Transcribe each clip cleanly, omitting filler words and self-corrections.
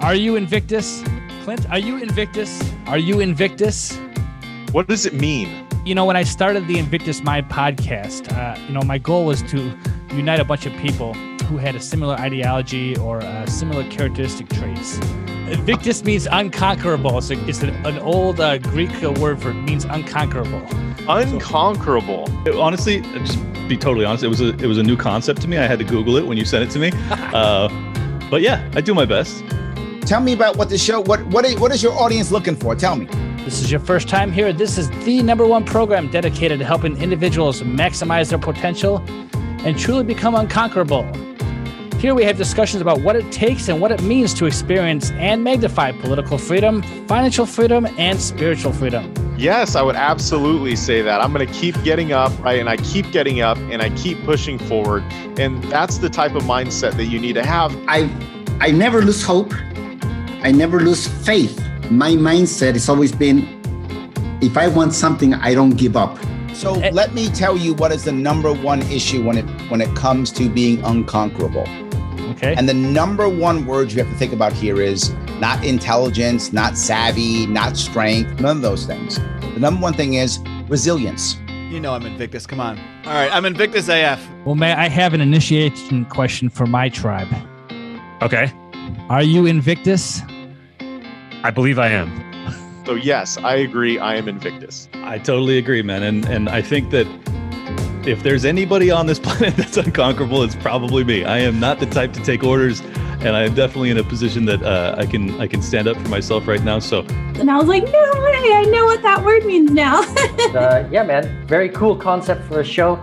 Are you Invictus? Clint, are you Invictus? Are you Invictus? What does it mean? You know, when I started the Invictus Mind podcast, my goal was to unite a bunch of people who had a similar ideology or similar characteristic traits. Invictus means unconquerable. So it's an old Greek word for means unconquerable. Unconquerable. Honestly, just be totally honest, it was a new concept to me. I had to Google it when you sent it to me. But yeah, I do my best. Tell me about what the show, what is your audience looking for? Tell me. This is your first time here. This is the #1 program dedicated to helping individuals maximize their potential and truly become unconquerable. Here we have discussions about what it takes and what it means to experience and magnify political freedom, financial freedom, and spiritual freedom. Yes, I would absolutely say that. I'm going to keep getting up, right? And I keep getting up and I keep pushing forward. And that's the type of mindset that you need to have. I never lose hope. I never lose faith. My mindset has always been, if I want something, I don't give up. So let me tell you what is the #1 issue when it comes to being unconquerable. Okay. And the #1 word you have to think about here is not intelligence, not savvy, not strength, none of those things. The #1 thing is resilience. You know I'm Invictus. Come on. All right, I'm Invictus AF. Well, may I have an initiation question for my tribe? Okay. Are you Invictus? I believe I am. So yes, I agree. I am Invictus. I totally agree, man. And I think that if there's anybody on this planet that's unconquerable, it's probably me. I am not the type to take orders, and I am definitely in a position that I can stand up for myself right now. So, and I was like, no way, I know what that word means now. Yeah, man, very cool concept for a show.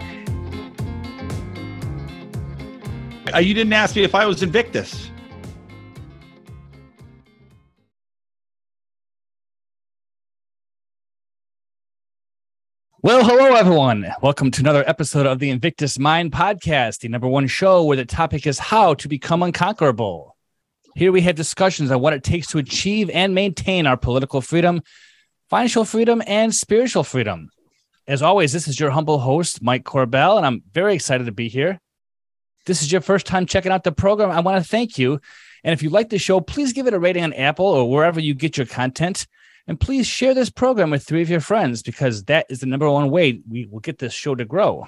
You didn't ask me if I was Invictus. Well, hello, everyone. Welcome to another episode of the Invictus Mind podcast, the #1 show where the topic is how to become unconquerable. Here we have discussions on what it takes to achieve and maintain our political freedom, financial freedom, and spiritual freedom. As always, this is your humble host, Mike Corbell, and I'm very excited to be here. If this is your first time checking out the program, I want to thank you. And if you like the show, please give it a rating on Apple or wherever you get your content. And please share this program with 3 of your friends, because that is the #1 way we will get this show to grow.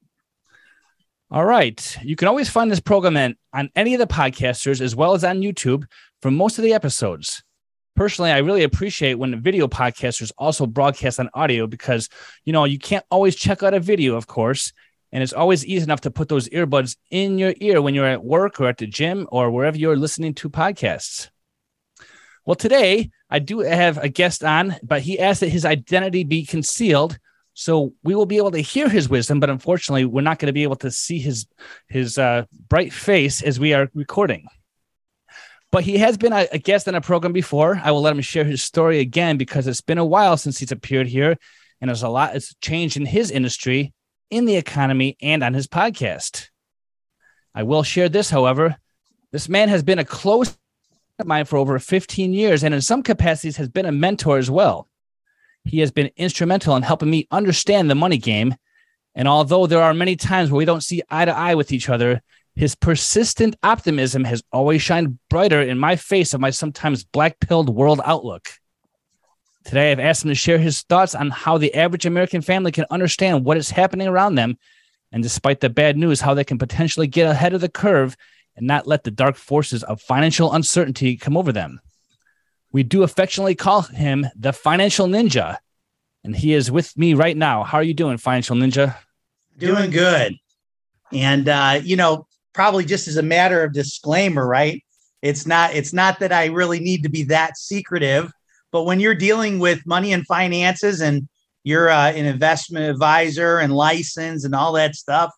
All right. You can always find this program on any of the podcasters as well as on YouTube for most of the episodes. Personally, I really appreciate when the video podcasters also broadcast on audio because, you can't always check out a video, of course. And it's always easy enough to put those earbuds in your ear when you're at work or at the gym or wherever you're listening to podcasts. Well, today I do have a guest on, but he asked that his identity be concealed. So we will be able to hear his wisdom, but unfortunately, we're not going to be able to see his bright face as we are recording. But he has been a guest on a program before. I will let him share his story again because it's been a while since he's appeared here, and there's a lot that's changed in his industry, in the economy, and on his podcast. I will share this, however. This man has been a close of mine for over 15 years, and in some capacities has been a mentor as well. He has been instrumental in helping me understand the money game. And although there are many times where we don't see eye to eye with each other, his persistent optimism has always shined brighter in my face of my sometimes black-pilled world outlook. Today, I've asked him to share his thoughts on how the average American family can understand what is happening around them, and despite the bad news, how they can potentially get ahead of the curve and not let the dark forces of financial uncertainty come over them. We do affectionately call him the Financial Ninja, and he is with me right now. How are you doing, Financial Ninja? Doing good. And, probably just as a matter of disclaimer, right? It's not that I really need to be that secretive, but when you're dealing with money and finances and you're an investment advisor and license and all that stuff,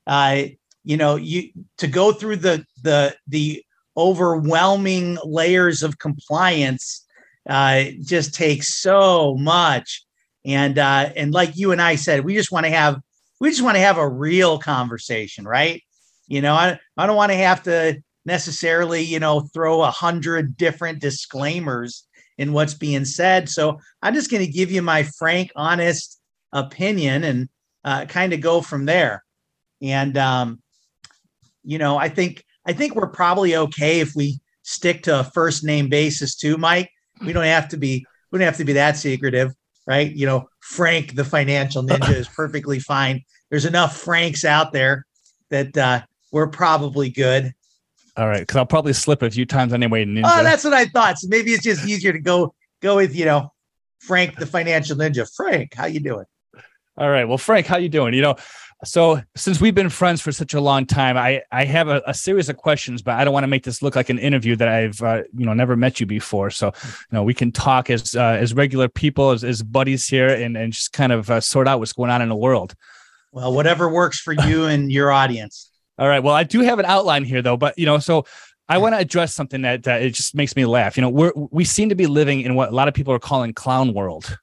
you to go through the overwhelming layers of compliance just takes so much. And like you and I said, we just want to have a real conversation, right? I don't want to have to necessarily, throw 100 different disclaimers in what's being said. So I'm just going to give you my frank, honest opinion and kind of go from there. And, I think we're probably okay if we stick to a first name basis too, Mike. We don't have to be that secretive, right? You know, Frank the Financial Ninja is perfectly fine. There's enough Franks out there that we're probably good. All right, because I'll probably slip a few times anyway. Ninja. Oh, that's what I thought. So maybe it's just easier to go with, you know, Frank the Financial Ninja. Frank, how you doing? All right. Well, Frank, how you doing? You know, so since we've been friends for such a long time, I have a series of questions, but I don't want to make this look like an interview that I've never met you before. So, we can talk as regular people, as buddies here, and just kind of sort out what's going on in the world. Well, whatever works for you and your audience. All right. Well, I do have an outline here, though, but so I want to address something that it just makes me laugh. You know, we seem to be living in what a lot of people are calling clown world.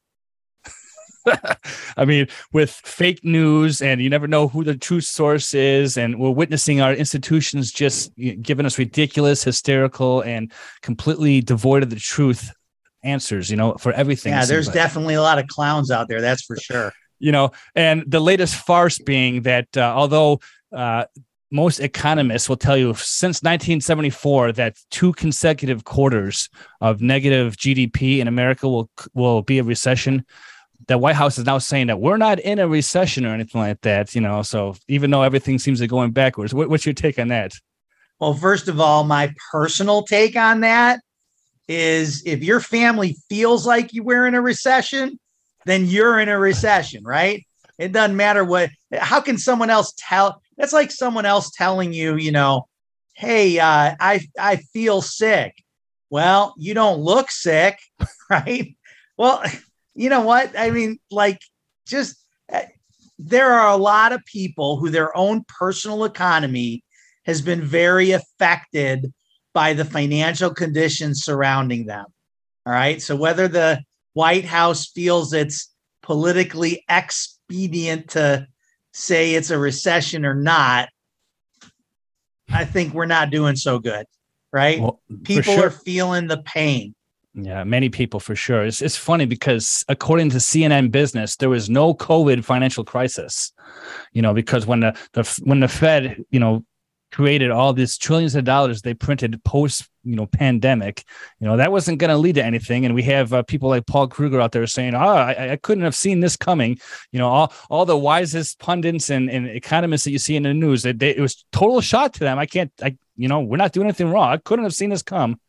I mean, with fake news, and you never know who the true source is, and we're witnessing our institutions just giving us ridiculous, hysterical, and completely devoid of the truth answers, for everything. Yeah, there's definitely a lot of clowns out there, that's for sure. And the latest farce being that although most economists will tell you since 1974 that 2 consecutive quarters of negative GDP in America will be a recession, the White House is now saying that we're not in a recession or anything like that, so even though everything seems to be going backwards, what's your take on that? Well, first of all, my personal take on that is if your family feels like we're in a recession, then you're in a recession, right? It doesn't matter how can someone else tell? That's like someone else telling you, hey, I feel sick. Well, you don't look sick, right? Well, you know what? I mean, there are a lot of people who their own personal economy has been very affected by the financial conditions surrounding them. All right. So whether the White House feels it's politically expedient to say it's a recession or not, I think we're not doing so good, right? Well, people are feeling the pain. Yeah, many people for sure. It's funny because according to CNN Business, there was no COVID financial crisis, because when the Fed, created all these trillions of dollars they printed post, pandemic, that wasn't going to lead to anything. And we have people like Paul Kruger out there saying, I couldn't have seen this coming. All the wisest pundits and economists that you see in the news, it was total shock to them. We're not doing anything wrong. I couldn't have seen this come.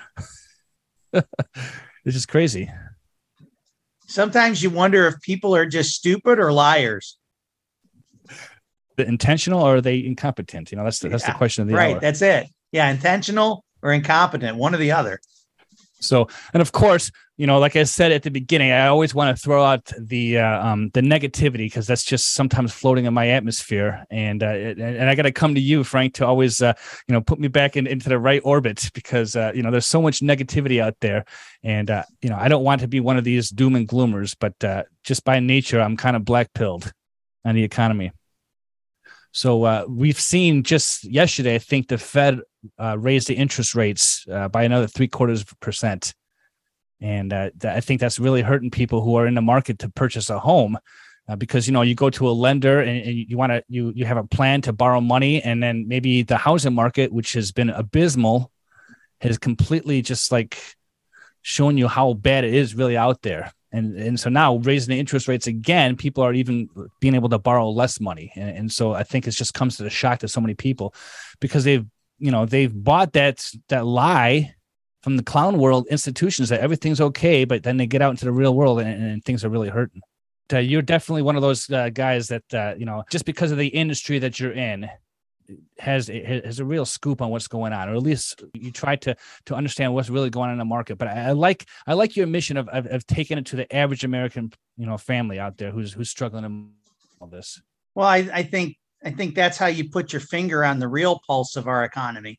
It's just crazy. Sometimes you wonder if people are just stupid or liars. The intentional or are they incompetent? That's the question of the hour. Right. That's it. Yeah. Intentional or incompetent, one or the other. So, and of course, like I said at the beginning, I always want to throw out the negativity because that's just sometimes floating in my atmosphere. And I got to come to you, Frank, to always, put me back into the right orbit because, there's so much negativity out there. And, I don't want to be one of these doom and gloomers, but just by nature, I'm kind of black-pilled on the economy. So we've seen just yesterday, I think the Fed raised the interest rates by another 0.75%. And I think that's really hurting people who are in the market to purchase a home because, you go to a lender and you have a plan to borrow money. And then maybe the housing market, which has been abysmal, has completely just shown you how bad it is really out there. And so now raising the interest rates again, people are even being able to borrow less money. And so I think it just comes to the shock to so many people because they've bought that lie from the clown world institutions that everything's okay, but then they get out into the real world and things are really hurting. You're definitely one of those guys that, just because of the industry that you're in, has a real scoop on what's going on, or at least you try to understand what's really going on in the market. But I like your mission of taking it to the average American, family out there who's struggling in all this. Well, I think that's how you put your finger on the real pulse of our economy.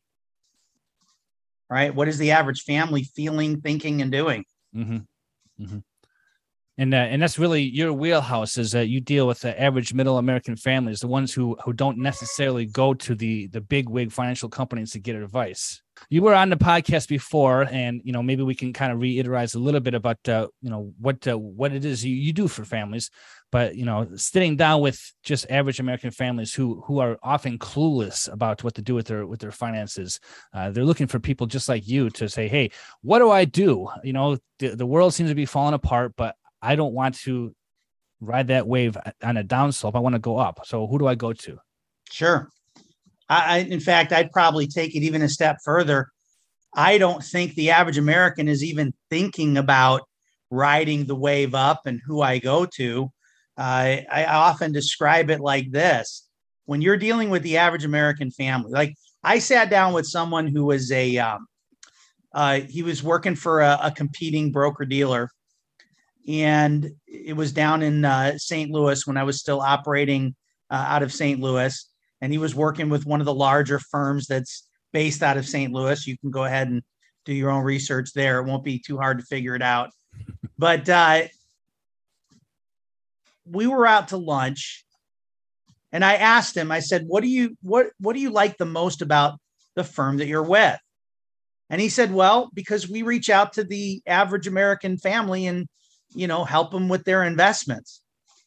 Right? What is the average family feeling, thinking, and doing? Mm-hmm. Mm-hmm. And that's really your wheelhouse, is that you deal with the average middle American families, the ones who don't necessarily go to the big wig financial companies to get advice. You were on the podcast before, and maybe we can kind of reiterate a little bit about what it is you do for families. But sitting down with just average American families who are often clueless about what to do with their finances, they're looking for people just like you to say, "Hey, what do I do?" The world seems to be falling apart, but I don't want to ride that wave on a downslope. I want to go up. So who do I go to? Sure. In fact, I'd probably take it even a step further. I don't think the average American is even thinking about riding the wave up and who I go to. I often describe it like this. When you're dealing with the average American family, like I sat down with someone who was he was working for a competing broker dealer. And it was down in St. Louis when I was still operating out of St. Louis. And he was working with one of the larger firms that's based out of St. Louis. You can go ahead and do your own research there. It won't be too hard to figure it out. But we were out to lunch, and I asked him, I said, what do you like the most about the firm that you're with? And he said, well, because we reach out to the average American family and help them with their investments.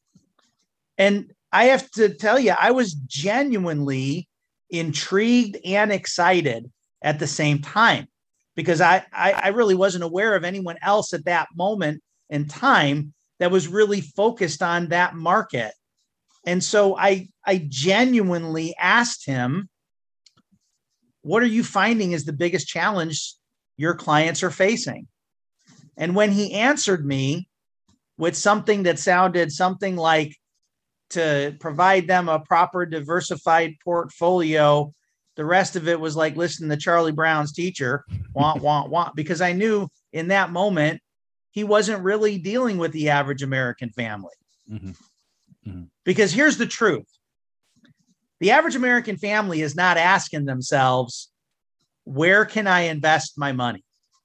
And I have to tell you, I was genuinely intrigued and excited at the same time, because I really wasn't aware of anyone else at that moment in time that was really focused on that market. And so I genuinely asked him, what are you finding is the biggest challenge your clients are facing? And when he answered me with something that sounded something like, to provide them a proper diversified portfolio, the rest of it was like listening to Charlie Brown's Teacher, want, because I knew in that moment, he wasn't really dealing with the average American family. Mm-hmm. Mm-hmm. Because here's the truth. The average American family is not asking themselves, where can I invest my money?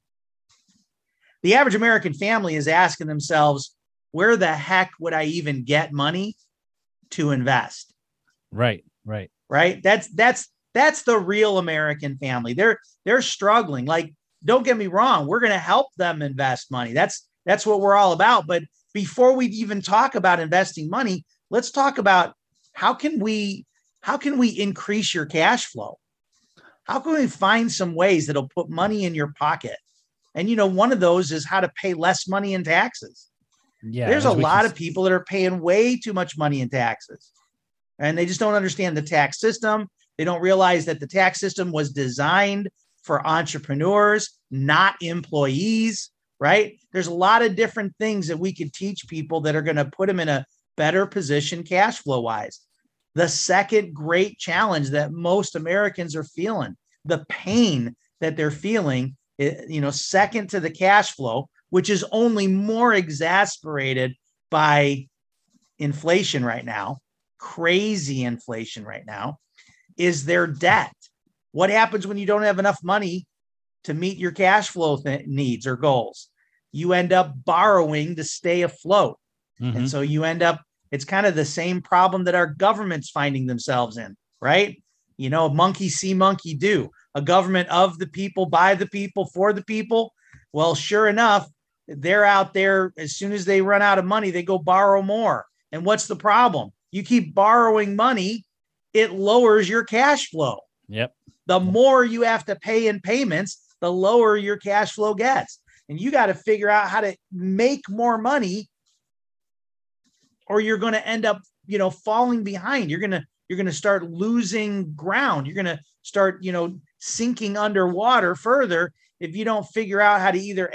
The average American family is asking themselves, where the heck would I even get money to invest? Right. That's the real American family. They're struggling. Like, don't get me wrong. We're going to help them invest money. That's what we're all about. But before we even talk about investing money, let's talk about how can we increase your cash flow? How can we find some ways that'll put money in your pocket? And, one of those is how to pay less money in taxes. Yeah, there's a lot of people that are paying way too much money in taxes, and they just don't understand the tax system. They don't realize that the tax system was designed for entrepreneurs, not employees, right? There's a lot of different things that we could teach people that are going to put them in a better position cash flow wise. The second great challenge that most Americans are feeling, the pain that they're feeling, second to the cash flow, which is only more exasperated by inflation right now, crazy inflation right now, is their debt. What happens when you don't have enough money to meet your cash flow needs or goals? You end up borrowing to stay afloat. Mm-hmm. And so you end up, it's kind of the same problem that our government's finding themselves in, right? Monkey see, monkey do. A government of the people, by the people, for the people. Well, sure enough, they're out there. As soon as they run out of money, they go borrow more. And what's the problem? You keep borrowing money, it lowers your cash flow. Yep. The more you have to pay in payments, the lower your cash flow gets. And you got to figure out how to make more money, or you're going to end up, falling behind. You're going to start losing ground. You're going to start, sinking underwater further if you don't figure out how to either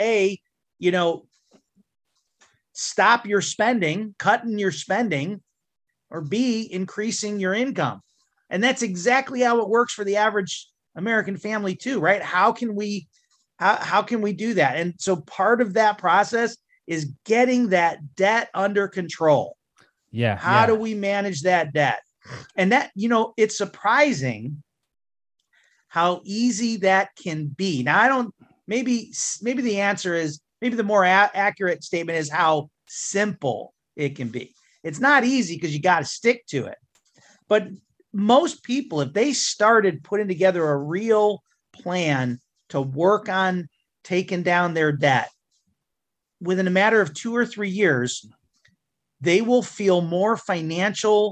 stop your spending, cutting your spending, or B, increasing your income. And that's exactly how it works for the average American family too, right? How can we do that? And so part of that process is getting that debt under control. Yeah. How do we manage that debt? And that, it's surprising how easy that can be. Now, maybe the answer is, maybe the more accurate statement is how simple it can be. It's not easy because you got to stick to it. But most people, if they started putting together a real plan to work on taking down their debt, within a matter of 2 or 3 years, they will feel more financial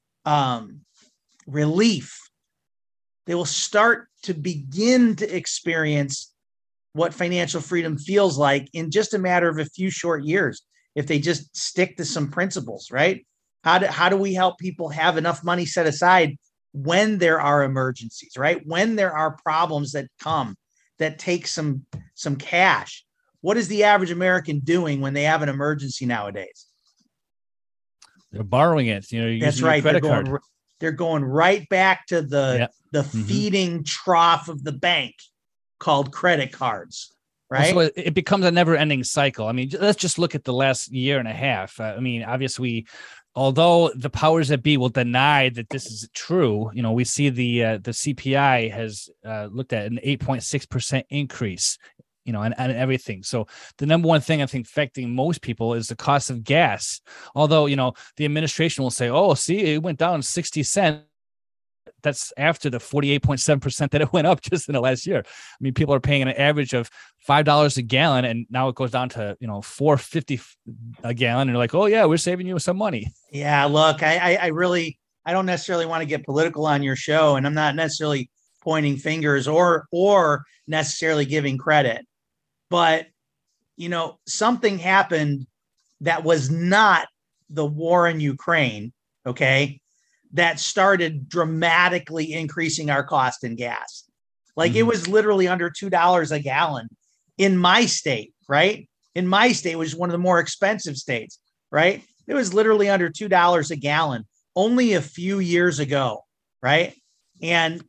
relief. They will start to begin to experience what financial freedom feels like in just a matter of a few short years if they just stick to some principles, right? How do we help people have enough money set aside when there are emergencies, right? When there are problems that come that take some cash. What is the average American doing when they have an emergency nowadays? They're borrowing it. That's right. They're going right back to the feeding trough of the bank called credit cards. Right. So it becomes a never ending cycle. I mean, let's just look at the last year and a half. I mean, obviously, although the powers that be will deny that this is true, we see the CPI has looked at an 8.6% increase, and everything. So the number one thing I think affecting most people is the cost of gas. Although, the administration will say, oh, see, it went down 60 cents. That's after the 48.7% that it went up just in the last year. I mean, people are paying an average of $5 a gallon, and now it goes down to $4.50 a gallon. And they're like, oh yeah, we're saving you some money. Yeah, look, I don't necessarily want to get political on your show, and I'm not necessarily pointing fingers or necessarily giving credit, but something happened that was not the war in Ukraine. Okay. That started dramatically increasing our cost in gas. Like it was literally under $2 a gallon in my state, right? In my state, which is one of the more expensive states, right? It was literally under $2 a gallon only a few years ago, right? And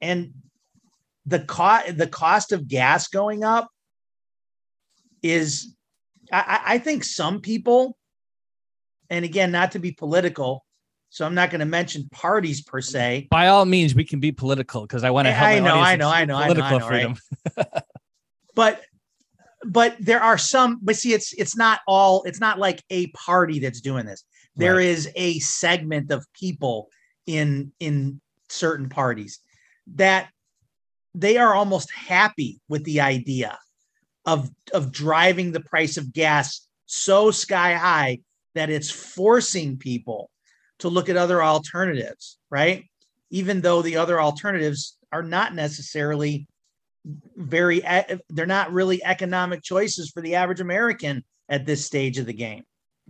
the cost of gas going up is, I think some people, and again, not to be political, so I'm not going to mention parties per se. By all means, we can be political because I want to help. I know. Political freedom. Right? But there are some. But see, it's not like a party that's doing this. There is a segment of people in certain parties that they are almost happy with the idea of driving the price of gas so sky high that it's forcing people to look at other alternatives, right? Even though the other alternatives are not necessarily they're not really economic choices for the average American at this stage of the game.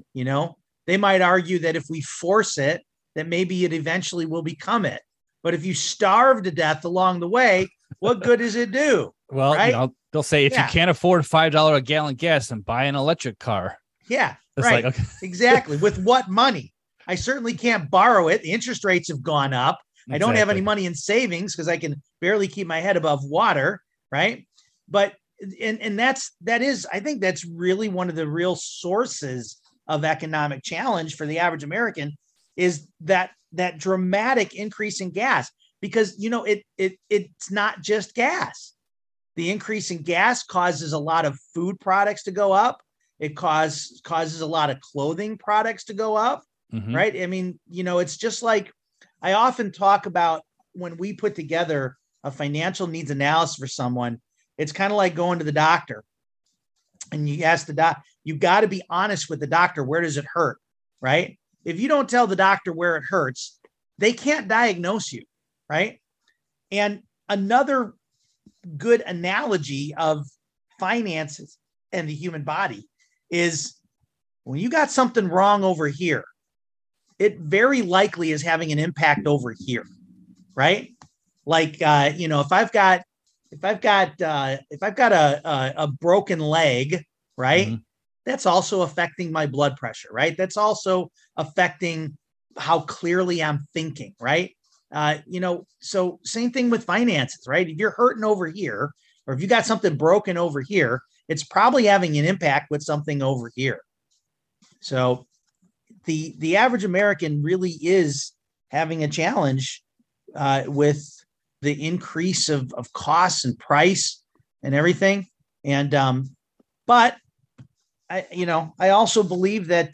They might argue that if we force it, that maybe it eventually will become it. But if you starve to death along the way, what good does it do? Well, right? They'll say if you can't afford $5 a gallon gas, then buy an electric car. Yeah, it's right. Like, okay. Exactly. With what money? I certainly can't borrow it. The interest rates have gone up. Exactly. I don't have any money in savings because I can barely keep my head above water. Right. But, and I think that's really one of the real sources of economic challenge for the average American is that dramatic increase in gas, because, it's not just gas. The increase in gas causes a lot of food products to go up. It causes a lot of clothing products to go up. Mm-hmm. Right. I mean, it's just like I often talk about when we put together a financial needs analysis for someone, it's kind of like going to the doctor and you ask the doc, you got to be honest with the doctor. Where does it hurt? Right. If you don't tell the doctor where it hurts, they can't diagnose you. Right. And another good analogy of finances and the human body is when you got something wrong over here, it very likely is having an impact over here, right? Like, if I've got a broken leg, right? Mm-hmm. That's also affecting my blood pressure, right? That's also affecting how clearly I'm thinking, right? So same thing with finances, right? If you're hurting over here, or if you got something broken over here, it's probably having an impact with something over here. So the average American really is having a challenge with the increase of costs and price and everything. And but I also believe that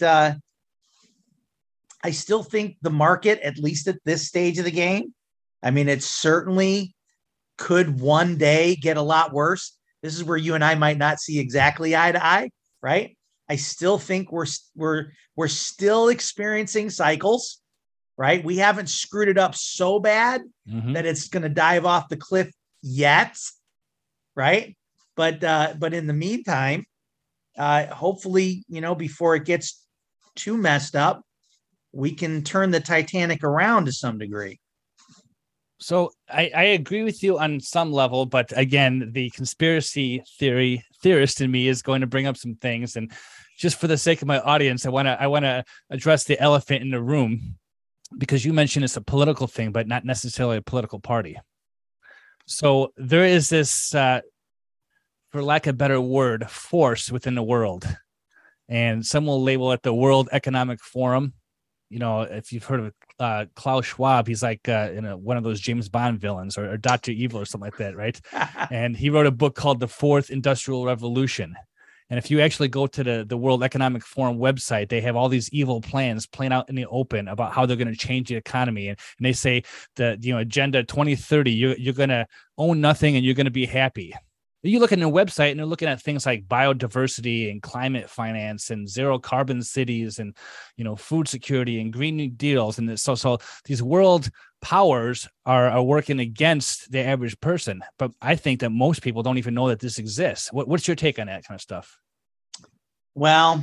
I still think the market, at least at this stage of the game, I mean, it certainly could one day get a lot worse. This is where you and I might not see exactly eye to eye, right? I still think we're still experiencing cycles, right? We haven't screwed it up so bad that it's going to dive off the cliff yet, right? But in the meantime, hopefully, before it gets too messed up, we can turn the Titanic around to some degree. So I agree with you on some level, but again, the conspiracy theorist in me is going to bring up some things. And just for the sake of my audience, I want to address the elephant in the room, because you mentioned it's a political thing, but not necessarily a political party. So there is this, for lack of a better word, force within the world, and some will label it the World Economic Forum. If you've heard of Klaus Schwab, he's like one of those James Bond villains, or Dr. Evil or something like that, right? And he wrote a book called The Fourth Industrial Revolution. And if you actually go to the World Economic Forum website, they have all these evil plans playing out in the open about how they're going to change the economy. And they say that, Agenda 2030, you're going to own nothing and you're going to be happy. You look at their website and they're looking at things like biodiversity and climate finance and zero carbon cities and, food security and green new deals. And so these world powers are working against the average person. But I think that most people don't even know that this exists. What's your take on that kind of stuff? Well,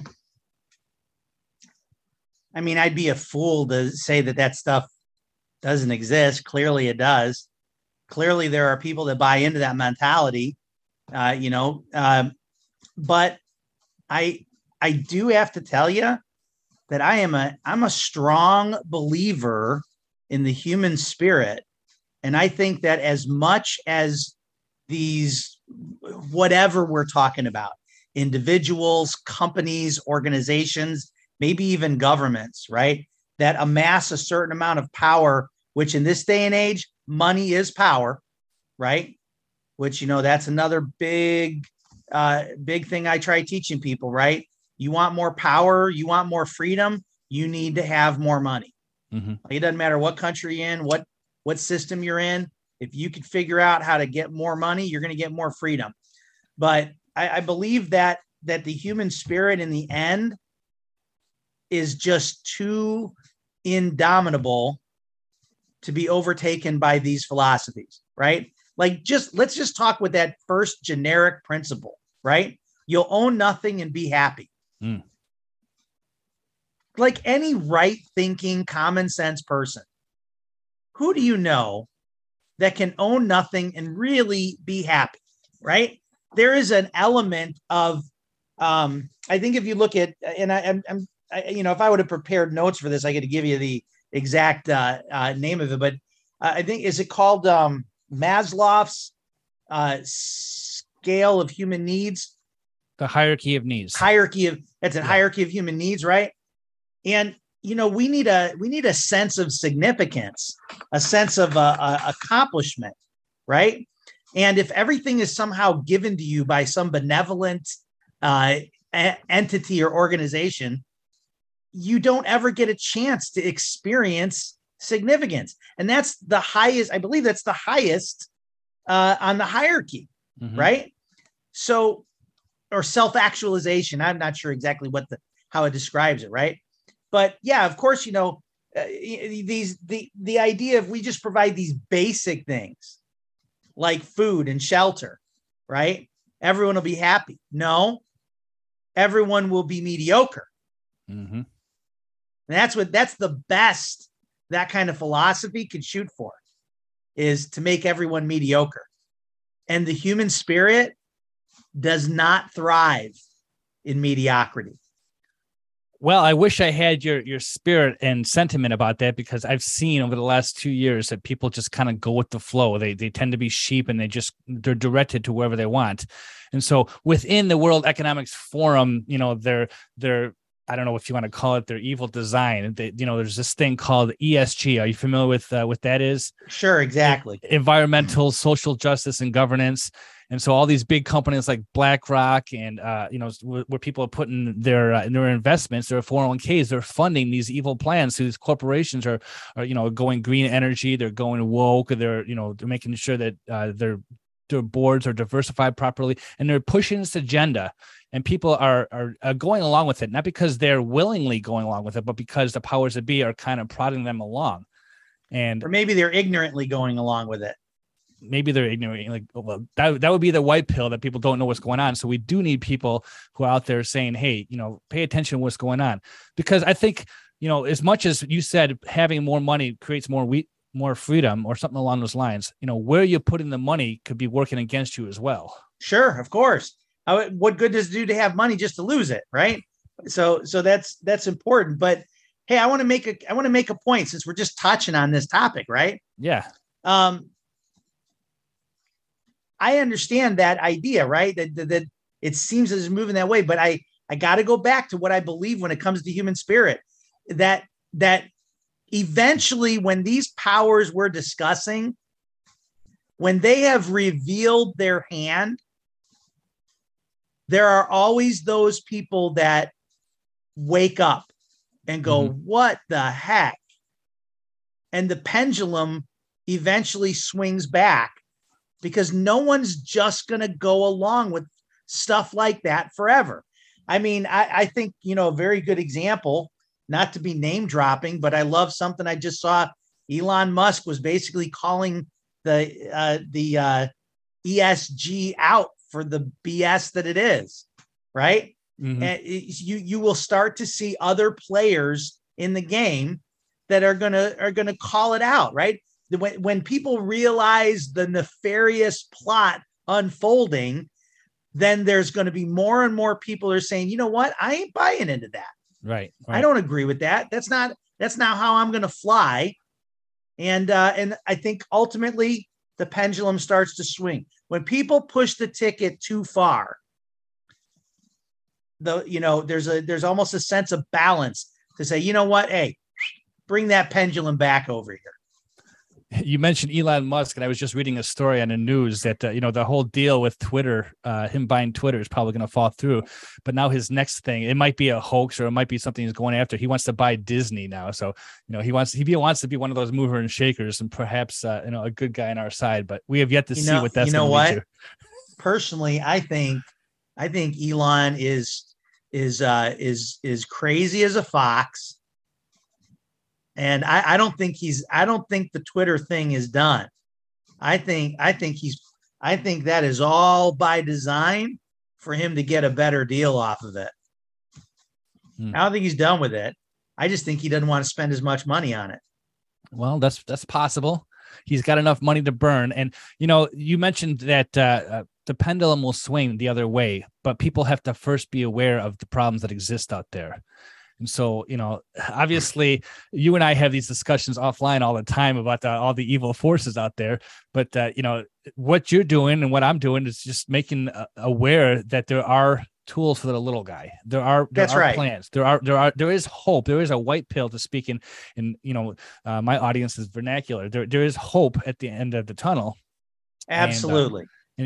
I mean, I'd be a fool to say that stuff doesn't exist. Clearly it does. Clearly there are people that buy into that mentality. But I do have to tell you that I'm a strong believer in the human spirit. And I think that as much as these, whatever we're talking about, individuals, companies, organizations, maybe even governments, right, that amass a certain amount of power, which in this day and age, money is power, right? Which, that's another big thing I try teaching people, right? You want more power, you want more freedom, you need to have more money. It doesn't matter what country you're in, what system you're in. If you can figure out how to get more money, you're going to get more freedom. But I believe that the human spirit in the end is just too indomitable to be overtaken by these philosophies, right? Like, let's just talk with that first generic principle, right? You'll own nothing and be happy. Like any right thinking, common sense person, who do you know that can own nothing and really be happy, right? There is an element of, I think if you look at, and if I would have prepared notes for this, I could give you the exact name of it, but I think, is it called Maslow's scale of human needs? The hierarchy of needs. Hierarchy of human needs, right? And we need a sense of significance, a sense of accomplishment, right? And if everything is somehow given to you by some benevolent entity or organization, you don't ever get a chance to experience significance. And that's the highest, I believe that's the highest on the hierarchy, right? So, or self-actualization. I'm not sure exactly how it describes it, right? But yeah, of course, the idea of we just provide these basic things like food and shelter, right? Everyone will be happy. No, everyone will be mediocre. And that's the best that kind of philosophy can shoot for, is to make everyone mediocre. And the human spirit does not thrive in mediocrity. Well, I wish I had your spirit and sentiment about that, because I've seen over the last 2 years that people just kind of go with the flow. They tend to be sheep, and they're directed to wherever they want. And so within the World Economics Forum, their I don't know if you want to call it their evil design. There's this thing called ESG. Are you familiar with what that is? Sure, exactly. Environmental, social justice, and governance. And so all these big companies like BlackRock and where people are putting their investments, their 401ks, they're funding these evil plans. So these corporations are going green energy. They're going woke. They're making sure that their boards are diversified properly, and they're pushing this agenda. And people are going along with it, not because they're willingly going along with it, but because the powers that be are kind of prodding them along. Or maybe they're ignorantly going along with it. Maybe they're ignorant. That would be the white pill that people don't know what's going on. So we do need people who are out there saying, hey, pay attention to what's going on. Because I think, as much as you said, having more money creates more freedom or something along those lines, where you're putting the money could be working against you as well. Sure, of course. What good does it do to have money just to lose it, right? So that's important. But hey, I want to make a point, since we're just touching on this topic, right? Yeah. I understand that idea, right? That it seems as it's moving that way, but I got to go back to what I believe when it comes to human spirit. That eventually, when these powers we're discussing, when they have revealed their hand, there are always those people that wake up and go, what the heck? And the pendulum eventually swings back, because no one's just going to go along with stuff like that forever. I mean, I think, a very good example, not to be name dropping, but I love something I just saw. Elon Musk was basically calling the ESG out for the BS that it is, right? Mm-hmm. And you will start to see other players in the game that are gonna call it out, right? When people realize the nefarious plot unfolding, then there's going to be more and more people are saying, you know what, I ain't buying into that. Right. I don't agree with that. That's not how I'm going to fly. And I think ultimately the pendulum starts to swing. When people push the ticket too far, there's almost a sense of balance to say, you know what, hey, bring that pendulum back over here. You mentioned Elon Musk, and I was just reading a story on the news that, the whole deal with Twitter, him buying Twitter is probably going to fall through. But now his next thing, it might be a hoax, or it might be something he's going after. He wants to buy Disney now. So, he wants to be one of those mover and shakers, and perhaps, a good guy on our side. But we have yet to see what that's going to lead to. Personally, I think Elon is crazy as a fox. And I don't think the Twitter thing is done. I think that is all by design for him to get a better deal off of it. I don't think he's done with it. I just think he doesn't want to spend as much money on it. Well, that's possible. He's got enough money to burn. And, you mentioned that the pendulum will swing the other way, but people have to first be aware of the problems that exist out there. And so, obviously you and I have these discussions offline all the time about all the evil forces out there. But, what you're doing and what I'm doing is just making aware that there are tools for the little guy. There are plans. There is hope. There is a white pill, to speak in my audience's vernacular. There is hope at the end of the tunnel. Absolutely.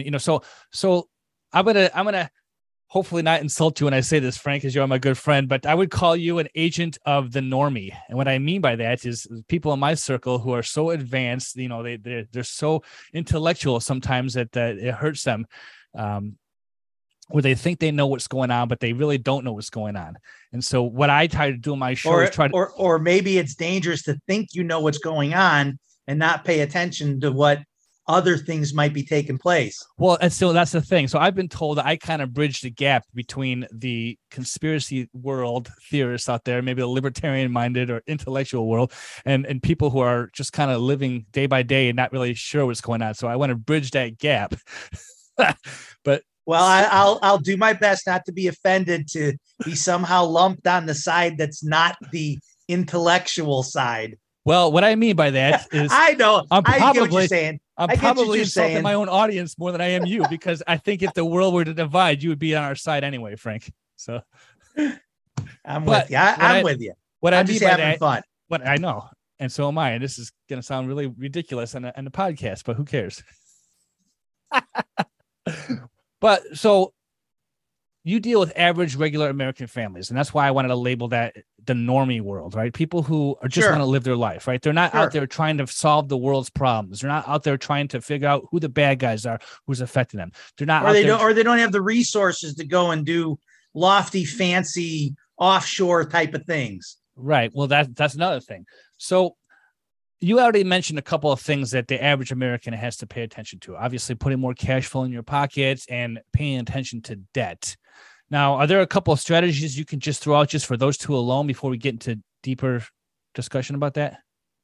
So I'm gonna hopefully not insult you when I say this, Frank, because you're my good friend, but I would call you an agent of the normie. And what I mean by that is people in my circle who are so advanced, they're so intellectual sometimes that it hurts them, where they think they know what's going on, but they really don't know what's going on. And so what I try to do in my show is or maybe it's dangerous to think you know what's going on and not pay attention to what other things might be taking place. Well, and so that's the thing. So I've been told that I kind of bridge the gap between the conspiracy world theorists out there, maybe the libertarian minded or intellectual world, and people who are just kind of living day by day and not really sure what's going on. So I want to bridge that gap. But I'll do my best not to be offended to be somehow lumped on the side that's not the intellectual side. Well, what I mean by that is I know. I get what you're saying. I'm probably insulting my own audience more than I am you, because I think if the world were to divide, you would be on our side anyway, Frank. So, I'm with you. I'm with you. What I'm I just mean by having that, fun. what I know, and so am I. And this is going to sound really ridiculous on the podcast, but who cares? But so you deal with average, regular American families, and that's why I wanted to label that the normie world, right? People who are just want to live their life, right? They're not out there trying to solve the world's problems. They're not out there trying to figure out who the bad guys are, who's affecting them. They're not, or they don't have the resources to go and do lofty, fancy, offshore type of things. Right. Well, that's another thing. So you already mentioned a couple of things that the average American has to pay attention to. Obviously, putting more cash flow in your pockets and paying attention to debt. Now, are there a couple of strategies you can just throw out just for those two alone before we get into deeper discussion about that?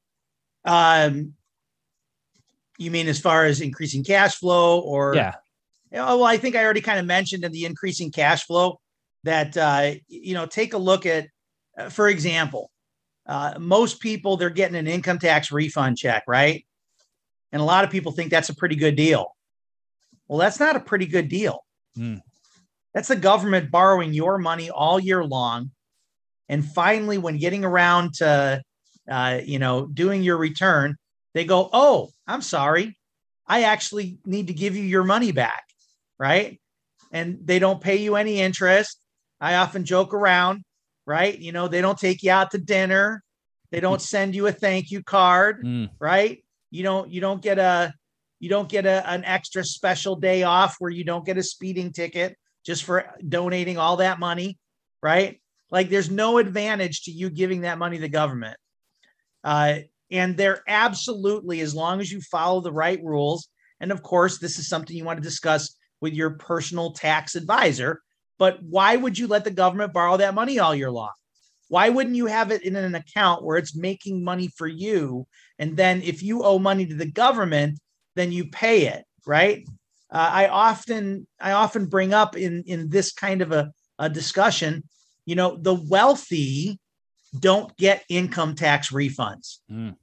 You mean as far as increasing cash flow or? Yeah. Well, I think I already kind of mentioned in the increasing cash flow that, take a look at, for example, most people, they're getting an income tax refund check, right? And a lot of people think that's a pretty good deal. Well, that's not a pretty good deal. That's the government borrowing your money all year long. And finally, when getting around to, doing your return, they go, oh, I'm sorry. I actually need to give you your money back. Right. And they don't pay you any interest. I often joke around, right? They don't take you out to dinner. They don't send you a thank you card. Right. You don't get an extra special day off where you don't get a speeding ticket just for donating all that money, right? Like there's no advantage to you giving that money to the government. And they're absolutely, as long as you follow the right rules. And of course, this is something you want to discuss with your personal tax advisor, but why would you let the government borrow that money all year long? Why wouldn't you have it in an account where it's making money for you? And then if you owe money to the government, then you pay it, right? I often bring up in this kind of a discussion, the wealthy don't get income tax refunds.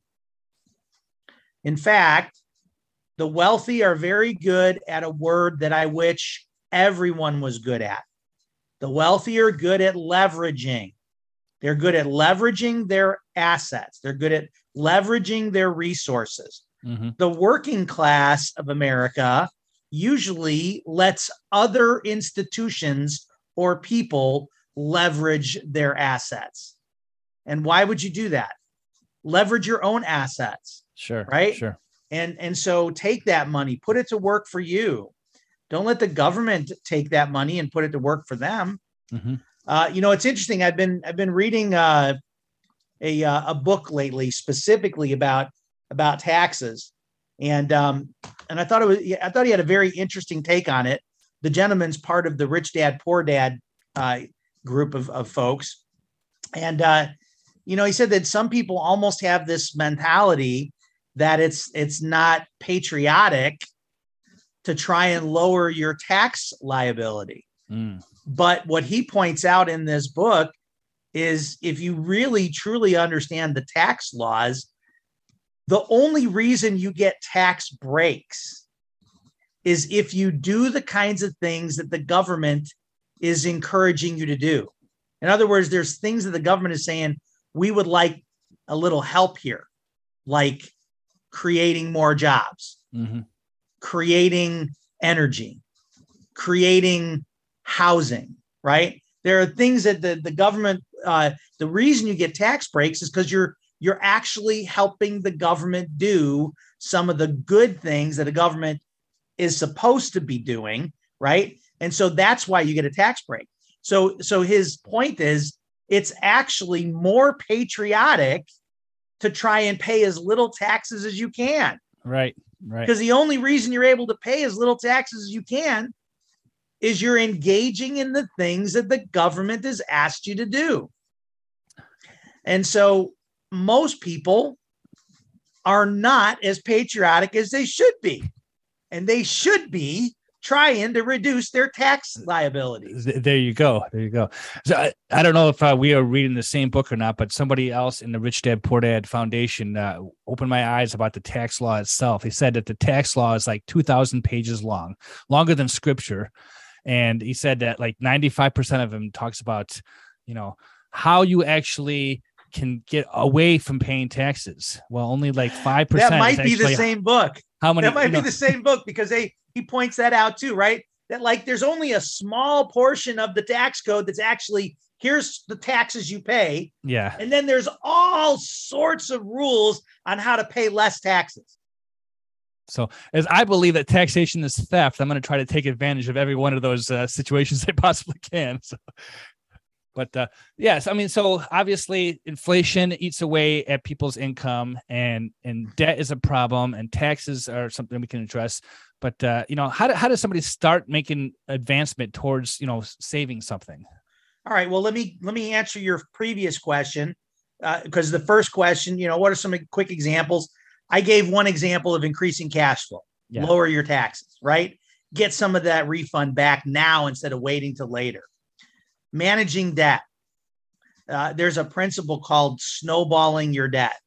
In fact, the wealthy are very good at a word that I wish everyone was good at. The wealthy are good at leveraging. They're good at leveraging their assets. They're good at leveraging their resources. The working class of America usually lets other institutions or people leverage their assets. And why would you do that? Leverage your own assets. Sure. Right. Sure. And so take that money, put it to work for you. Don't let the government take that money and put it to work for them. It's interesting. I've been reading a book lately, specifically about taxes, and I thought he had a very interesting take on it. The gentleman's part of the Rich Dad Poor Dad group of folks, and he said that some people almost have this mentality that it's not patriotic to try and lower your tax liability. But what he points out in this book is if you really, truly understand the tax laws, the only reason you get tax breaks is if you do the kinds of things that the government is encouraging you to do. In other words, there's things that the government is saying, we would like a little help here, like creating more jobs, creating energy, creating housing, right? There are things that the government, the reason you get tax breaks is because you're actually helping the government do some of the good things that a government is supposed to be doing, right? And so that's why you get a tax break. So his point is it's actually more patriotic to try and pay as little taxes as you can. Right. Because the only reason you're able to pay as little taxes as you can is you're engaging in the things that the government has asked you to do. And so most people are not as patriotic as they should be. And they should be trying to reduce their tax liabilities. There you go. So I don't know if we are reading the same book or not, but somebody else in the Rich Dad Poor Dad Foundation opened my eyes about the tax law itself. He said that the tax law is like 2,000 pages long, longer than scripture. And he said that like 95% of him talks about, how you actually can get away from paying taxes. Well, only like 5%. That might be the same book. How many? That might be the same book, because he points that out too, right? That like there's only a small portion of the tax code that's actually, here's the taxes you pay. Yeah. And then there's all sorts of rules on how to pay less taxes. So as I believe that taxation is theft, I'm going to try to take advantage of every one of those situations I possibly can. So, but yes, I mean, so obviously inflation eats away at people's income, and debt is a problem, and taxes are something we can address. But how does somebody start making advancement towards saving something? All right. Well, let me answer your previous question, because the first question, what are some quick examples? I gave one example of increasing cash flow, lower your taxes, right? Get some of that refund back now instead of waiting till later. Managing debt. There's a principle called snowballing your debt.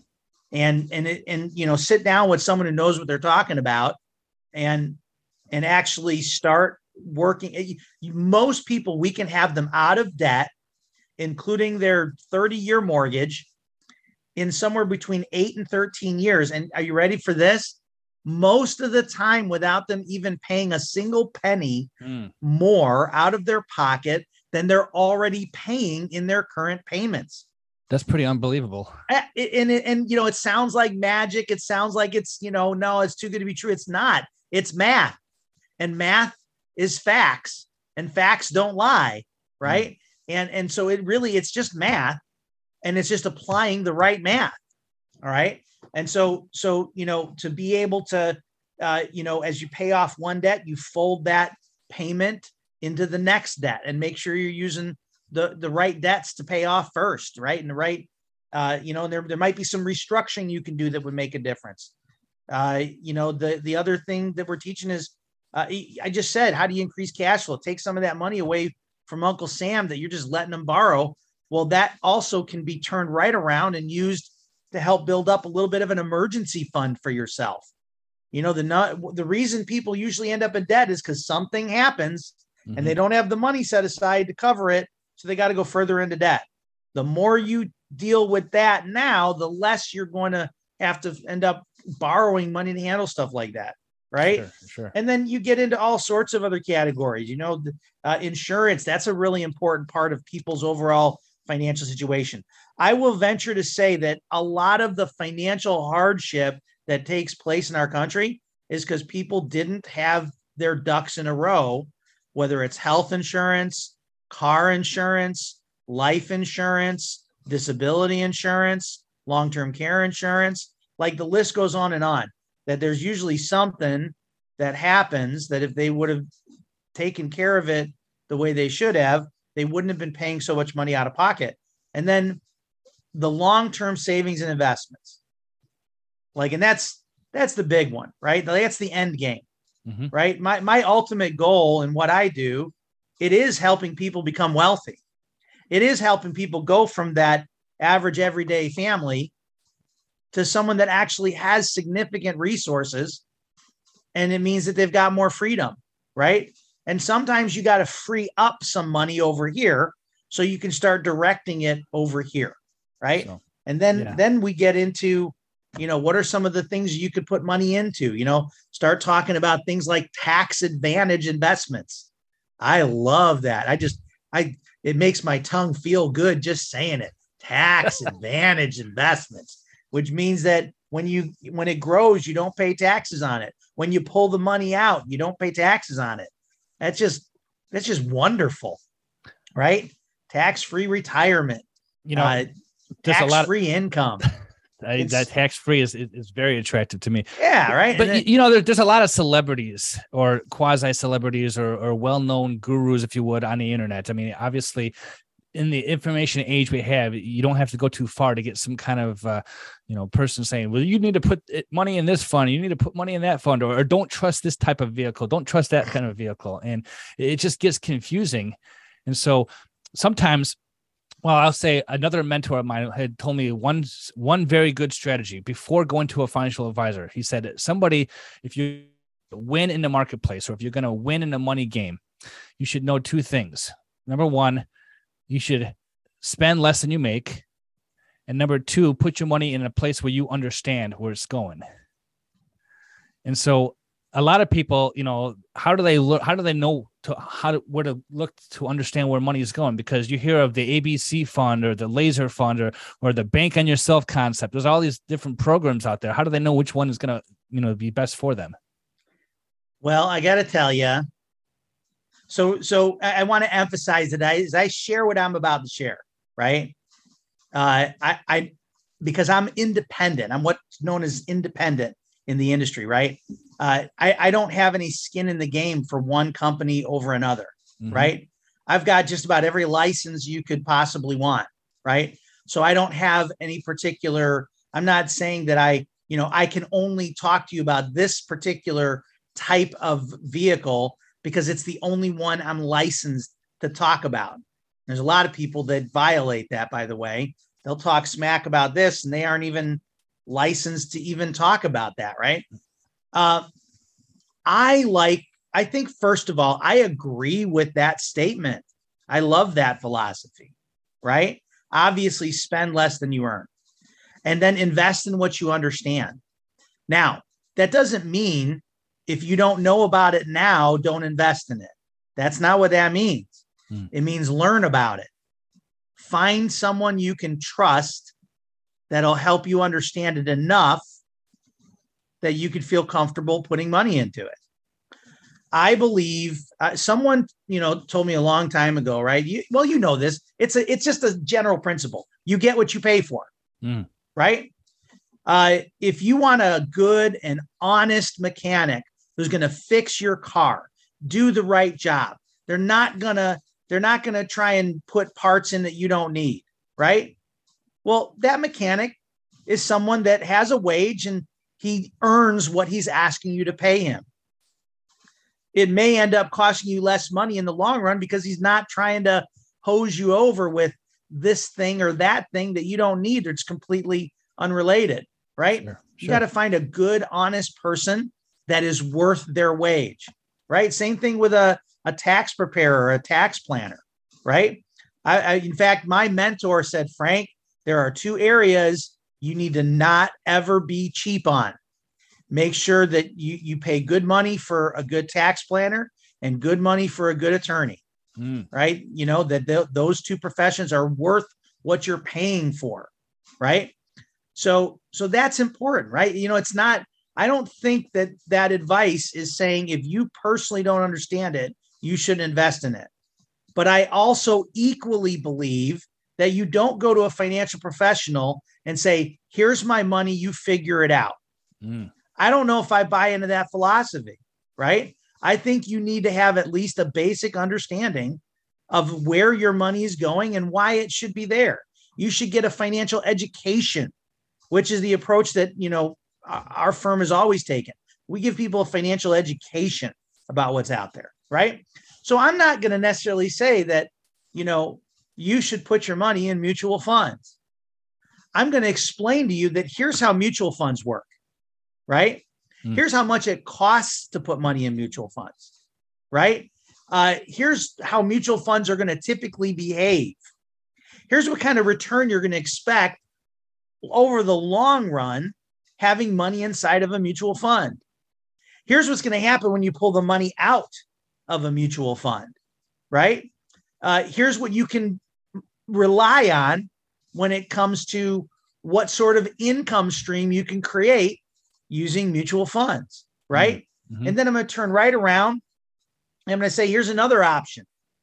And sit down with someone who knows what they're talking about and actually start working. Most people, we can have them out of debt, including their 30-year mortgage, in somewhere between 8 and 13 years. And are you ready for this? Most of the time without them even paying a single penny more out of their pocket than they're already paying in their current payments. That's pretty unbelievable. And it sounds like magic. It sounds like it's, no, it's too good to be true. It's not. It's math, and math is facts, and facts don't lie. Right. And so it's just math, and it's just applying the right math. All right. And so, to be able to, as you pay off one debt, you fold that payment into the next debt and make sure you're using the right debts to pay off first. Right. And the right, there might be some restructuring you can do that would make a difference. The other thing that we're teaching is, I just said, how do you increase cash flow? Take some of that money away from Uncle Sam that you're just letting them borrow. Well, that also can be turned right around and used to help build up a little bit of an emergency fund for yourself. The reason people usually end up in debt is because something happens and they don't have the money set aside to cover it. So they got to go further into debt. The more you deal with that now, the less you're going to have to end up borrowing money to handle stuff like that. Right. Sure. And then you get into all sorts of other categories, insurance. That's a really important part of people's overall financial situation. I will venture to say that a lot of the financial hardship that takes place in our country is because people didn't have their ducks in a row, whether it's health insurance, car insurance, life insurance, disability insurance, long-term care insurance, like the list goes on, that there's usually something that happens that if they would have taken care of it the way they should have, they wouldn't have been paying so much money out of pocket. And then the long-term savings and investments, and that's the big one, right? That's the end game, right? My ultimate goal in what I do, it is helping people become wealthy. It is helping people go from that average everyday family to someone that actually has significant resources. And it means that they've got more freedom, right? And sometimes you got to free up some money over here so you can start directing it over here, right? So, and then we get into, what are some of the things you could put money into? Start talking about things like tax advantage investments. I love that. It makes my tongue feel good just saying it. Tax advantage investments, which means that when it grows, you don't pay taxes on it. When you pull the money out, you don't pay taxes on it. That's just wonderful, right? Tax-free retirement, tax-free income. That tax-free is very attractive to me. Yeah, right. But there's a lot of celebrities or quasi-celebrities or well-known gurus, if you would, on the internet. I mean, obviously, in the information age we have, you don't have to go too far to get some kind of person saying, well, you need to put money in this fund, you need to put money in that fund, or don't trust this type of vehicle, don't trust that kind of vehicle. And it just gets confusing. And so sometimes, I'll say another mentor of mine had told me one very good strategy before going to a financial advisor. He said, if you win in the marketplace, or if you're going to win in the money game, you should know two things. Number one, you should spend less than you make. And number two, put your money in a place where you understand where it's going. And so a lot of people, how do they look? How do they know where to look to understand where money is going? Because you hear of the ABC fund or the laser fund or the bank on yourself concept. There's all these different programs out there. How do they know which one is going to, be best for them? Well, I got to tell you. So I want to emphasize that as I share what I'm about to share, right? I because I'm independent. I'm what's known as independent in the industry, right? I don't have any skin in the game for one company over another, right? I've got just about every license you could possibly want, right? So I don't have any particular, I'm not saying that I can only talk to you about this particular type of vehicle because it's the only one I'm licensed to talk about. There's a lot of people that violate that, by the way. They'll talk smack about this and they aren't even licensed to even talk about that, right? I think, first of all, I agree with that statement. I love that philosophy, right? Obviously, spend less than you earn and then invest in what you understand. Now, that doesn't mean if you don't know about it now, don't invest in it. That's not what that means. It means learn about it. Find someone you can trust that'll help you understand it enough that you could feel comfortable putting money into it. I believe someone, told me a long time ago, right? You know this. It's just a general principle. You get what you pay for, right? If you want a good and honest mechanic who's going to fix your car, do the right job, they're not going to try and put parts in that you don't need, right? Well, that mechanic is someone that has a wage and he earns what he's asking you to pay him. It may end up costing you less money in the long run because he's not trying to hose you over with this thing or that thing that you don't need. It's completely unrelated, right? Sure. You got to find a good, honest person that is worth their wage, right? Same thing with a tax preparer or a tax planner, right? In fact, my mentor said, Frank, there are two areas you need to not ever be cheap on. Make sure that you pay good money for a good tax planner and good money for a good attorney, right? Those two professions are worth what you're paying for, right? So that's important, right? It's not, I don't think that advice is saying if you personally don't understand it, you should invest in it. But I also equally believe that you don't go to a financial professional and say, here's my money, you figure it out. I don't know if I buy into that philosophy, right? I think you need to have at least a basic understanding of where your money is going and why it should be there. You should get a financial education, which is the approach that, our firm has always taken. We give people a financial education about what's out there, right? So I'm not going to necessarily say that, you should put your money in mutual funds. I'm going to explain to you that here's how mutual funds work, right? Here's how much it costs to put money in mutual funds, right? Here's how mutual funds are going to typically behave. Here's what kind of return you're going to expect over the long run having money inside of a mutual fund. Here's what's going to happen when you pull the money out of a mutual fund, right? Here's what you can rely on when it comes to what sort of income stream you can create using mutual funds, right? And then I'm going to turn right around and I'm going to say, here's another option.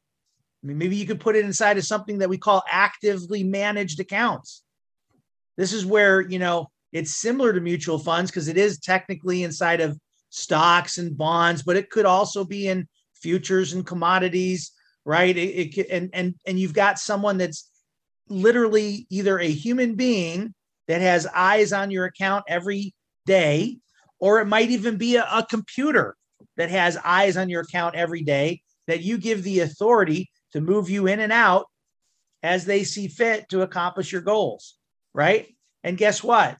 I mean, maybe you could put it inside of something that we call actively managed accounts. This is where, it's similar to mutual funds because it is technically inside of stocks and bonds, but it could also be in futures and commodities, right? And you've got someone that's literally either a human being that has eyes on your account every day, or it might even be a computer that has eyes on your account every day that you give the authority to move you in and out as they see fit to accomplish your goals, right? And guess what?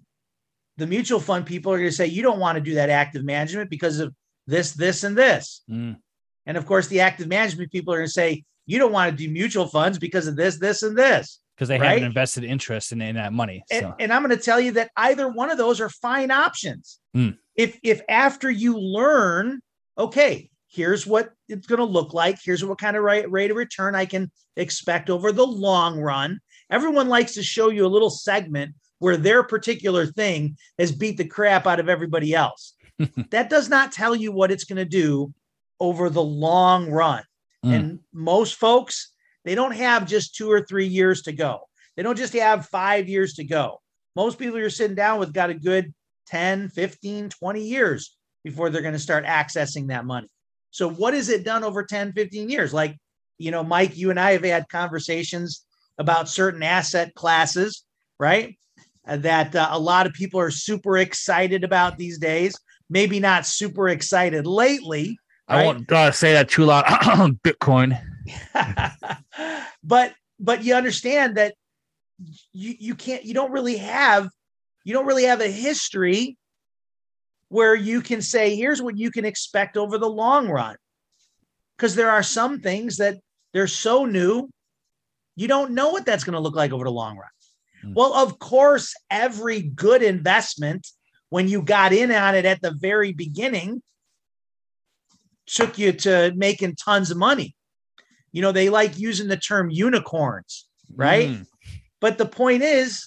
The mutual fund people are going to say, you don't want to do that active management because of this, this, and this. And of course, the active management people are going to say, you don't want to do mutual funds because of this, this, and this. Because they have an invested interest in that money. So. And I'm going to tell you that either one of those are fine options. If after you learn, okay, here's what it's going to look like. Here's what kind of rate of return I can expect over the long run. Everyone likes to show you a little segment where their particular thing has beat the crap out of everybody else. That does not tell you what it's going to do over the long run. And most folks, they don't have just 2 or 3 years to go. They don't just have 5 years to go. Most people you're sitting down with got a good 10, 15, 20 years before they're going to start accessing that money. So what has it done over 10, 15 years? Like, Mike, you and I have had conversations about certain asset classes, right? That a lot of people are super excited about these days. Maybe not super excited lately. Right? I won't say that too loud. Bitcoin. but you understand that you don't really have a history where you can say, here's what you can expect over the long run. Because there are some things that they're so new, you don't know what that's going to look like over the long run. Well, of course, every good investment, when you got in on it at the very beginning, took you to making tons of money. They like using the term unicorns, right? But the point is,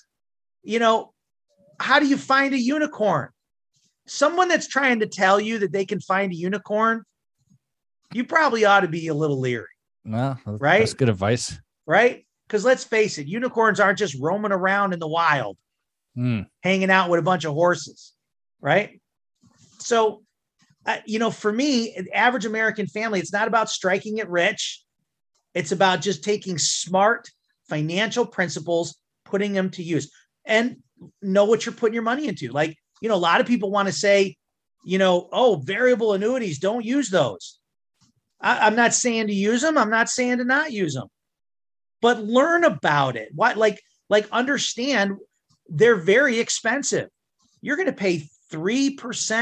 how do you find a unicorn? Someone that's trying to tell you that they can find a unicorn, you probably ought to be a little leery. Well, right? That's good advice. Right? Because let's face it, unicorns aren't just roaming around in the wild, hanging out with a bunch of horses, right? So, for me, an average American family, it's not about striking it rich. It's about just taking smart financial principles, putting them to use, and know what you're putting your money into. Like, a lot of people want to say, variable annuities, don't use those. I'm not saying to use them. I'm not saying to not use them, but learn about it. Understand they're very expensive. You're going to pay 3%,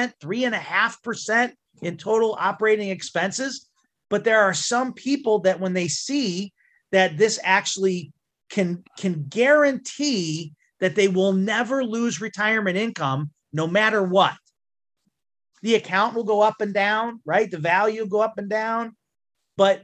3.5% in total operating expenses. But there are some people that when they see that this actually can guarantee that they will never lose retirement income, no matter what. The account will go up and down, right? The value will go up and down, but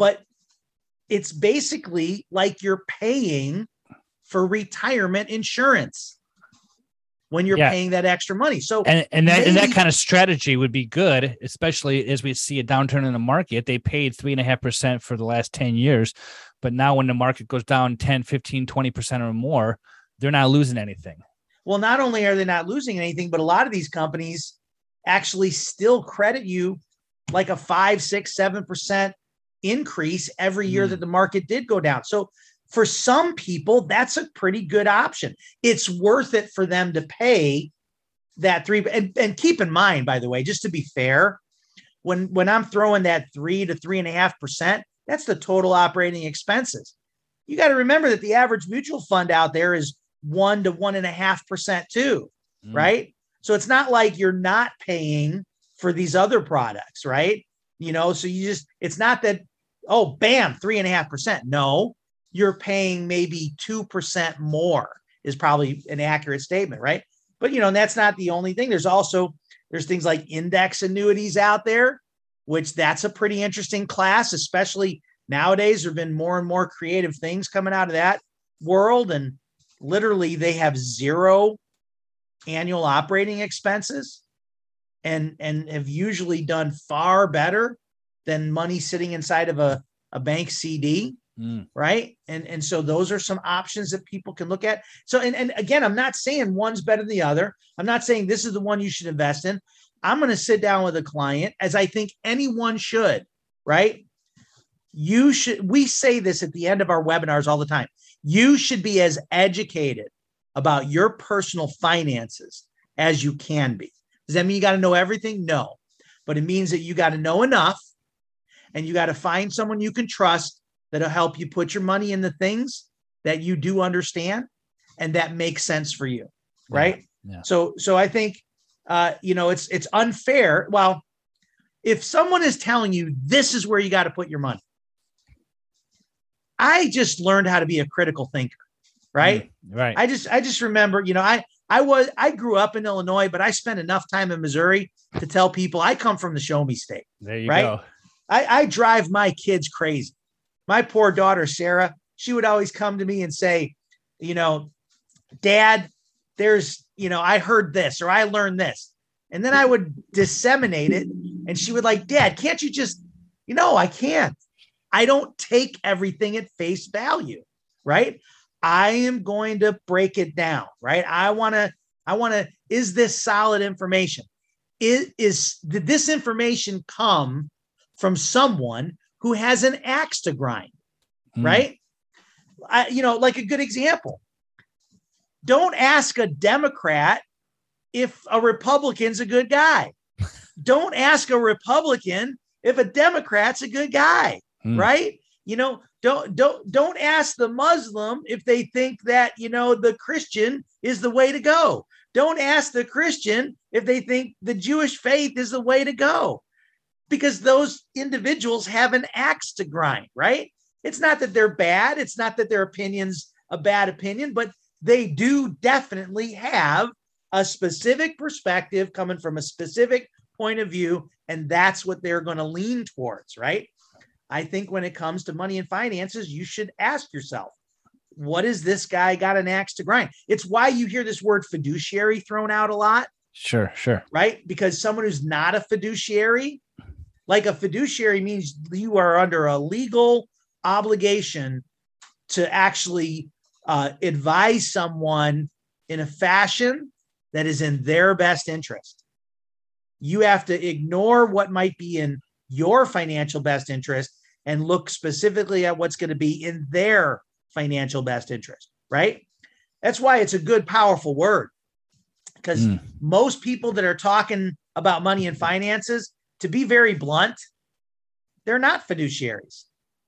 it's basically like you're paying for retirement insurance when you're paying that extra money. So, and that kind of strategy would be good, especially as we see a downturn in the market. They paid 3.5% for the last 10 years, but now when the market goes down 10, 15, 20% or more, they're not losing anything. Well, not only are they not losing anything, but a lot of these companies actually still credit you like a 5, 6, 7% increase every year that the market did go down. So for some people, that's a pretty good option. It's worth it for them to pay that 3%. And keep in mind, by the way, just to be fair, when I'm throwing that 3 to 3.5%, that's the total operating expenses. You got to remember that the average mutual fund out there is 1 to 1.5% too, right? So it's not like you're not paying for these other products, right? So it's not that, oh, bam, 3.5%. No, you're paying maybe 2% more is probably an accurate statement, right? But, and that's not the only thing. There's things like index annuities out there, which that's a pretty interesting class, especially nowadays. There have been more and more creative things coming out of that world. And literally they have 0 annual operating expenses and have usually done far better than money sitting inside of a bank CD. Right. And so those are some options that people can look at. So, and again, I'm not saying one's better than the other. I'm not saying this is the one you should invest in. I'm going to sit down with a client, as I think anyone should, right? We say this at the end of our webinars all the time. You should be as educated about your personal finances as you can be. Does that mean you got to know everything? No, but it means that you got to know enough, and you got to find someone you can trust that'll help you put your money in the things that you do understand and that makes sense for you. Right. Yeah. So I think, it's unfair. Well, if someone is telling you this is where you got to put your money, I just learned how to be a critical thinker, right? Right. I just remember, I grew up in Illinois, but I spent enough time in Missouri to tell people I come from the show me state. There you right? go. I drive my kids crazy. My poor daughter, Sarah, she would always come to me and say, Dad, I heard this or I learned this. And then I would disseminate it. And she would like, Dad, can't you just, I can't. I don't take everything at face value, right? I am going to break it down, right? I want to, is this solid information? Did this information come from someone who has an axe to grind, right? Like a good example. Don't ask a Democrat if a Republican's a good guy. Don't ask a Republican if a Democrat's a good guy, right? Don't ask the Muslim if they think that, the Christian is the way to go. Don't ask the Christian if they think the Jewish faith is the way to go, because those individuals have an axe to grind, right? It's not that they're bad. It's not that their opinion's a bad opinion, but they do definitely have a specific perspective coming from a specific point of view, and that's what they're going to lean towards, right? I think when it comes to money and finances, you should ask yourself, what is this guy got an axe to grind? It's why you hear this word fiduciary thrown out a lot. Sure. Right? Because someone who's not a fiduciary, like a fiduciary means you are under a legal obligation to actually advise someone in a fashion that is in their best interest. You have to ignore what might be in your financial best interest and look specifically at what's going to be in their financial best interest, right? That's why it's a good, powerful word, because most people that are talking about money and finances, to be very blunt, they're not fiduciaries.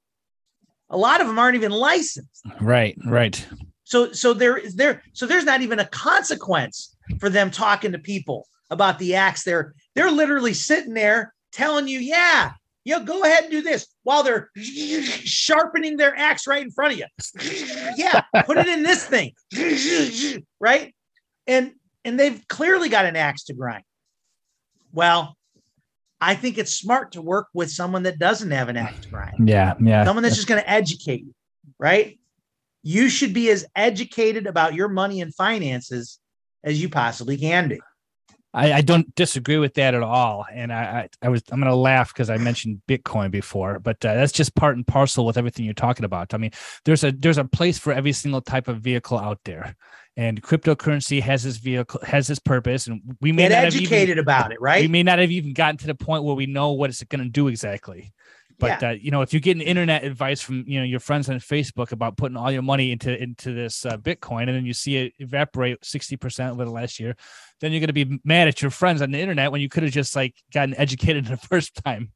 A lot of them aren't even licensed. Right. So there's not even a consequence for them talking to people about the axe. They're literally sitting there telling you, go ahead and do this while they're sharpening their axe right in front of you. Yeah, put it in this thing, right? And they've clearly got an axe to grind. Well, I think it's smart to work with someone that doesn't have an axe to grind. Yeah. Someone that's just going to educate you, right? You should be as educated about your money and finances as you possibly can be. I don't disagree with that at all. And I'm going to laugh because I mentioned Bitcoin before, but that's just part and parcel with everything you're talking about. I mean, there's a place for every single type of vehicle out there, and cryptocurrency has this purpose, and we may get not educated about it, right? We may not have even gotten to the point where we know what it's going to do exactly. But if you get an internet advice from your friends on Facebook about putting all your money into this Bitcoin, and then you see it evaporate 60% over the last year, then you're going to be mad at your friends on the internet when you could have just gotten educated the first time.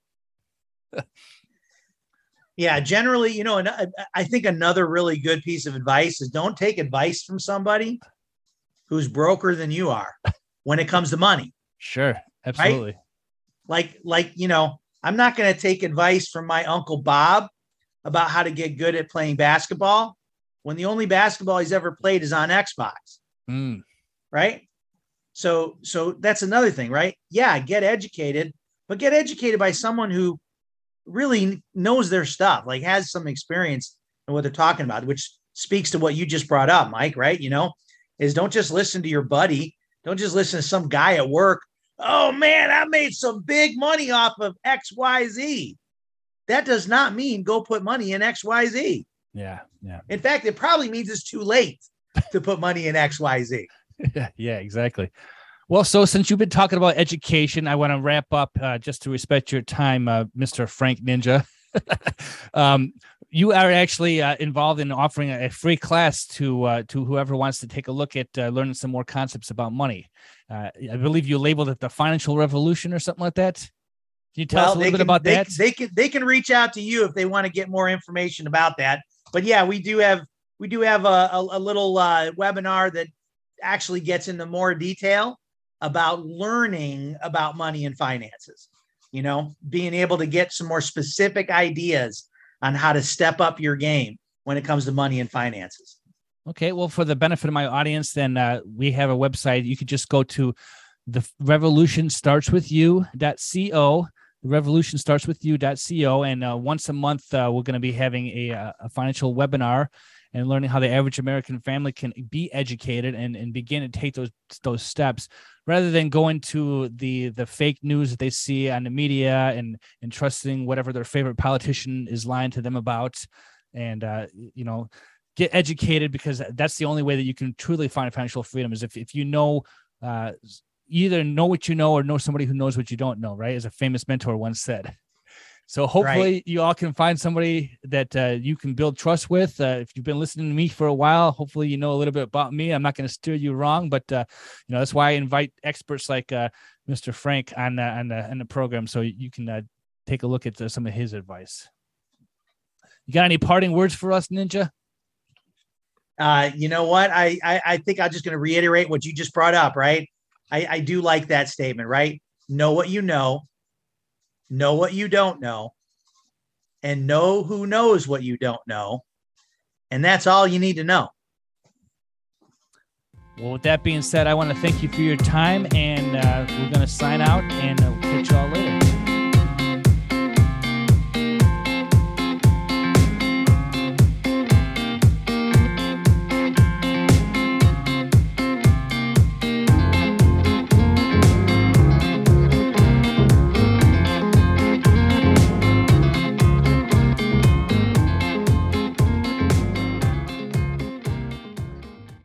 Yeah, generally, and I think another really good piece of advice is don't take advice from somebody who's broker than you are when it comes to money. Sure, absolutely. Right? Like I'm not going to take advice from my Uncle Bob about how to get good at playing basketball when the only basketball he's ever played is on Xbox. Right? So that's another thing, right? Yeah, get educated, but get educated by someone who really knows their stuff, like has some experience in what they're talking about, which speaks to what you just brought up, Mike, right? Is don't just listen to your buddy. Don't just listen to some guy at work. Oh man, I made some big money off of XYZ. That does not mean go put money in XYZ. Yeah. In fact, it probably means it's too late to put money in XYZ. Yeah, exactly. Well, so since you've been talking about education, I want to wrap up just to respect your time, Mr. Frank Ninja. You are actually involved in offering a free class to whoever wants to take a look at learning some more concepts about money. I believe you labeled it the financial revolution or something like that. Can you tell us a little bit about that? They can reach out to you if they want to get more information about that. But yeah, we do have a little webinar that actually gets into more detail about learning about money and finances. Being able to get some more specific ideas on how to step up your game when it comes to money and finances. Okay, well, for the benefit of my audience, then we have a website. You could just go to the revolutionstartswithyou.co. revolutionstartswithyou.co, and once a month we're going to be having a financial webinar and learning how the average American family can be educated and begin to take those steps rather than going to the fake news that they see on the media and trusting whatever their favorite politician is lying to them about. And get educated, because that's the only way that you can truly find financial freedom is if you know, either know what you know or know somebody who knows what you don't know, right? As a famous mentor once said. So hopefully you all can find somebody that you can build trust with. If you've been listening to me for a while, hopefully you know a little bit about me. I'm not going to steer you wrong, but that's why I invite experts like Mr. Frank on the program, so you can take a look at some of his advice. You got any parting words for us, Ninja? You know what? I think I'm just going to reiterate what you just brought up, right? I do like that statement, right? Know what you know what you don't know, and know who knows what you don't know. And that's all you need to know. Well, with that being said, I want to thank you for your time, and we're going to sign out, and we'll catch you all later.